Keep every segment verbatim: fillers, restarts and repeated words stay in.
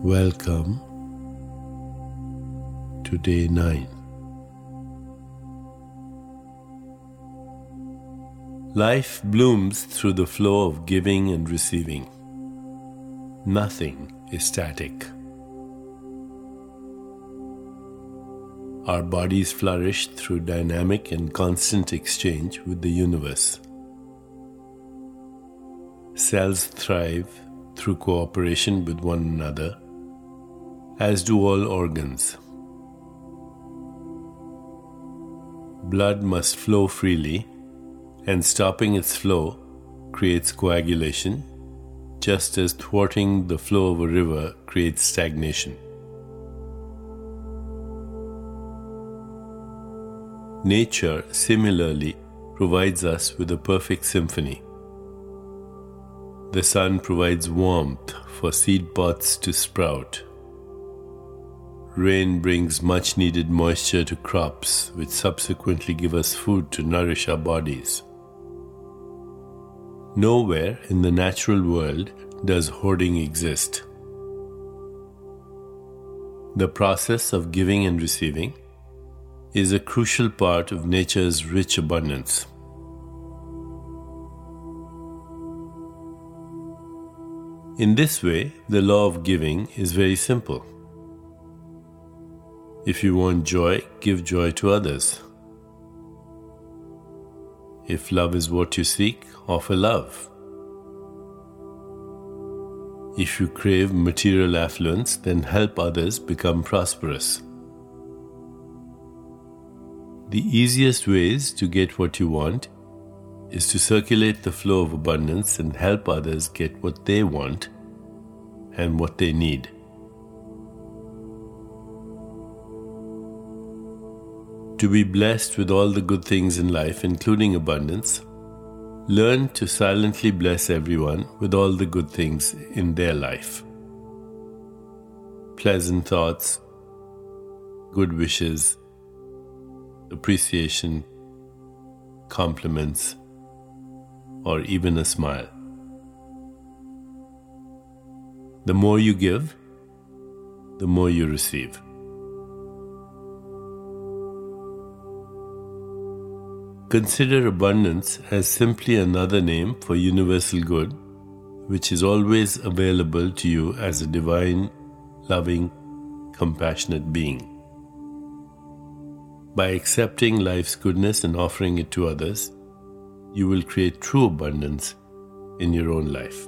Welcome to day nine. Life blooms through the flow of giving and receiving. Nothing is static. Our bodies flourish through dynamic and constant exchange with the universe. Cells thrive through cooperation with one another, as do all organs. Blood must flow freely, and stopping its flow creates coagulation, just as thwarting the flow of a river creates stagnation. Nature similarly provides us with a perfect symphony. The sun provides warmth for seed pods to sprout. Rain brings much needed moisture to crops, which subsequently give us food to nourish our bodies. Nowhere in the natural world does hoarding exist. The process of giving and receiving is a crucial part of nature's rich abundance. In this way, the law of giving is very simple. If you want joy, give joy to others. If love is what you seek, offer love. If you crave material affluence, then help others become prosperous. The easiest ways to get what you want is to circulate the flow of abundance and help others get what they want and what they need. To be blessed with all the good things in life, including abundance, learn to silently bless everyone with all the good things in their life. Pleasant thoughts, good wishes, appreciation, compliments, or even a smile. The more you give, the more you receive. Consider abundance as simply another name for universal good, which is always available to you as a divine, loving, compassionate being. By accepting life's goodness and offering it to others, you will create true abundance in your own life.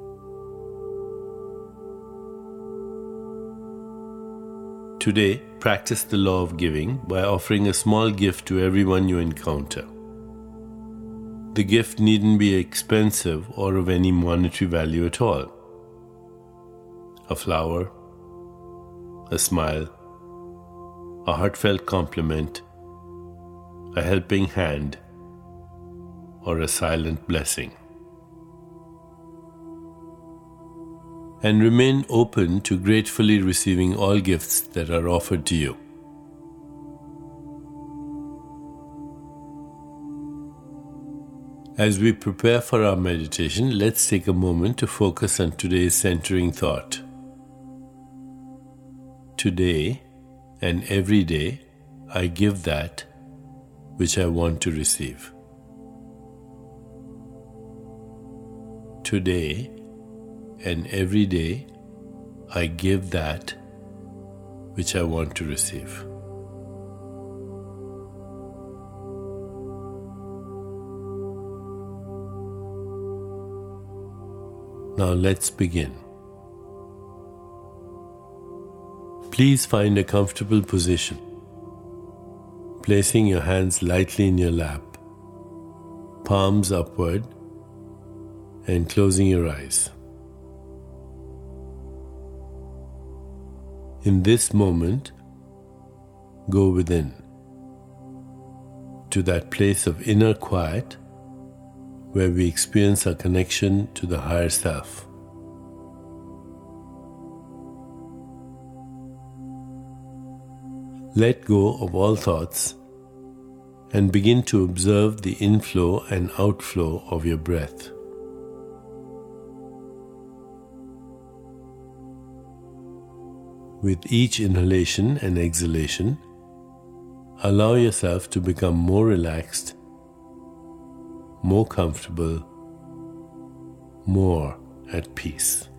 Today, practice the law of giving by offering a small gift to everyone you encounter. The gift needn't be expensive or of any monetary value at all. A flower, a smile, a heartfelt compliment, a helping hand, or a silent blessing. And remain open to gratefully receiving all gifts that are offered to you. As we prepare for our meditation, let's take a moment to focus on today's centering thought. Today and every day, I give that which I want to receive. Today and every day, I give that which I want to receive. Now let's begin. Please find a comfortable position, placing your hands lightly in your lap, palms upward, and closing your eyes. In this moment, go within, to that place of inner quiet where we experience our connection to the higher self. Let go of all thoughts and begin to observe the inflow and outflow of your breath. With each inhalation and exhalation, allow yourself to become more relaxed, more comfortable, more at peace.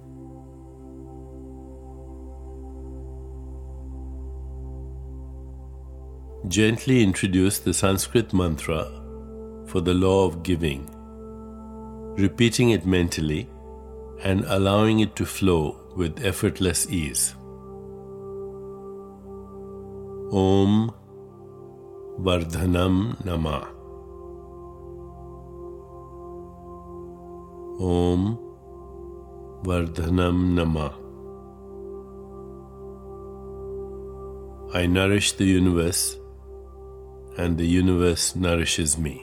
Gently introduce the Sanskrit mantra for the law of giving, repeating it mentally and allowing it to flow with effortless ease. Om Vardhanam Namah. Om Vardhanam Namah. I nourish the universe, and the universe nourishes me.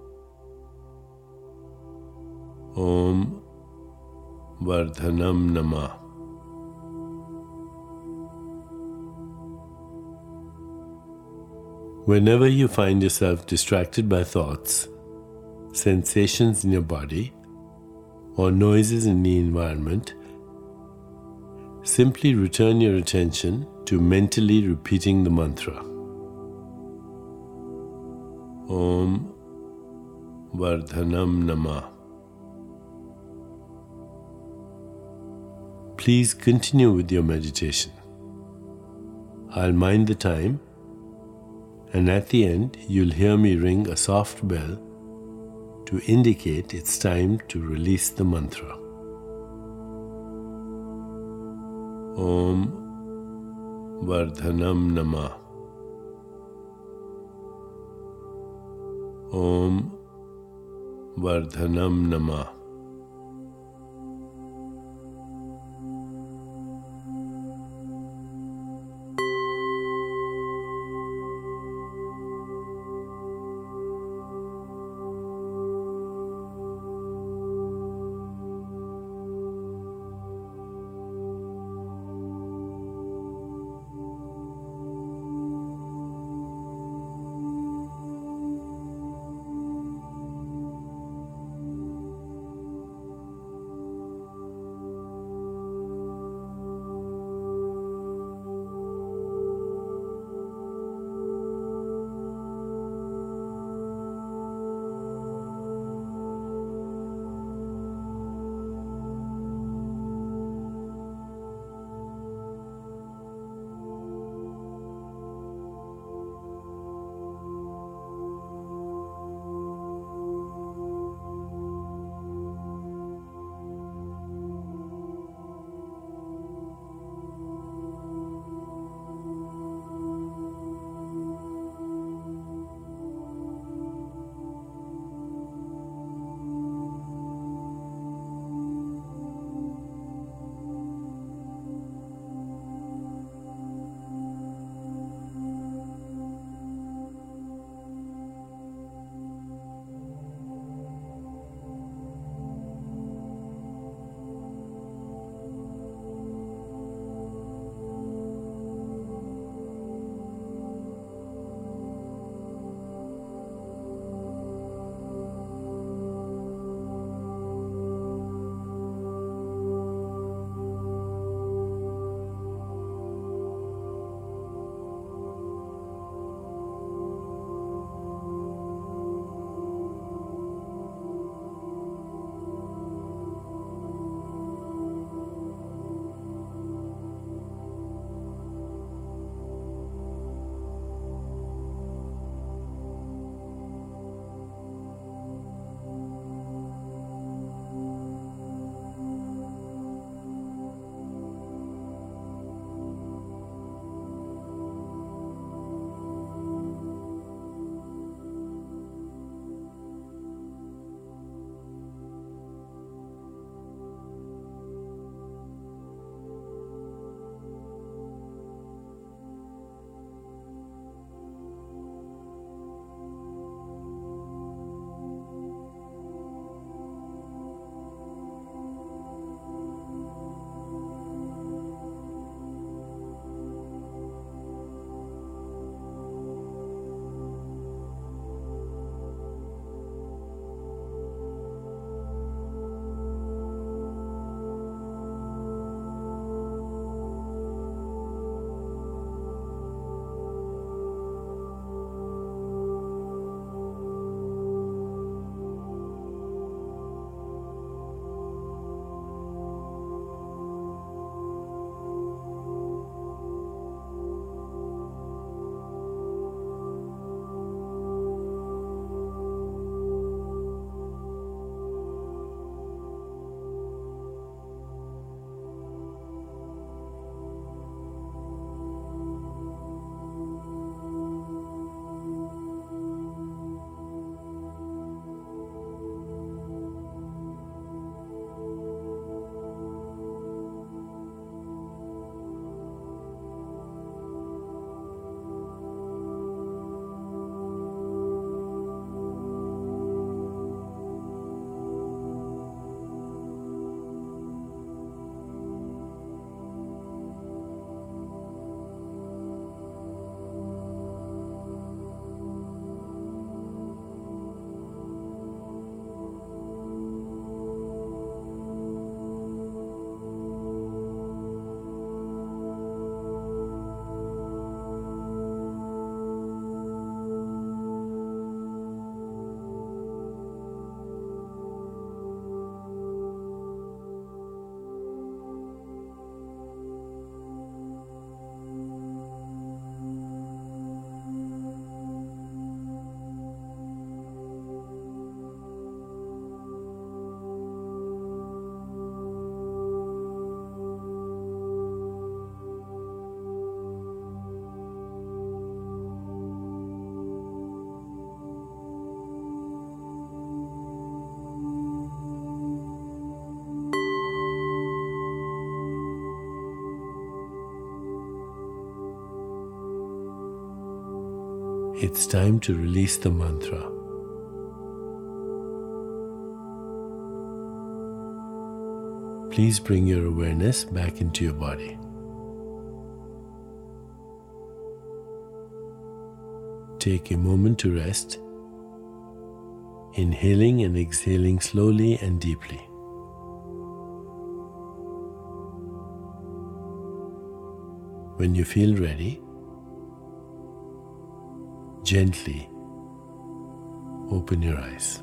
Om Vardhanam Namah. Whenever you find yourself distracted by thoughts, sensations in your body, or noises in the environment, simply return your attention to mentally repeating the mantra. Om Vardhanam Namah. Please continue with your meditation. I'll mind the time, and at the end you'll hear me ring a soft bell to indicate it's time to release the mantra. Om Vardhanam Namah. Om Vardhanam Namah. It's time to release the mantra. Please bring your awareness back into your body. Take a moment to rest, inhaling and exhaling slowly and deeply. When you feel ready, gently open your eyes.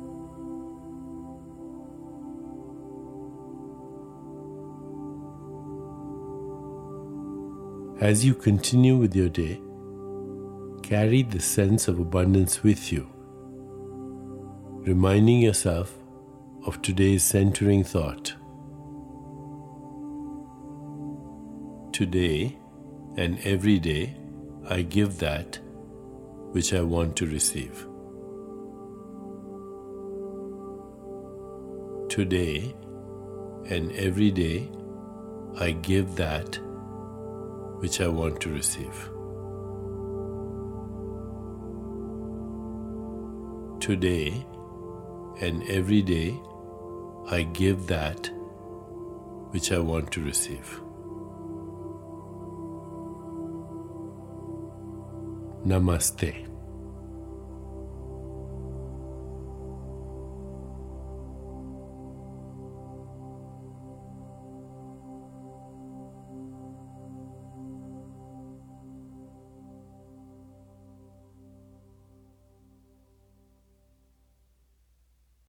As you continue with your day, carry the sense of abundance with you, reminding yourself of today's centering thought. Today and every day, I give that which I want to receive. Today and every day, I give that which I want to receive. Today and every day, I give that which I want to receive. Namaste.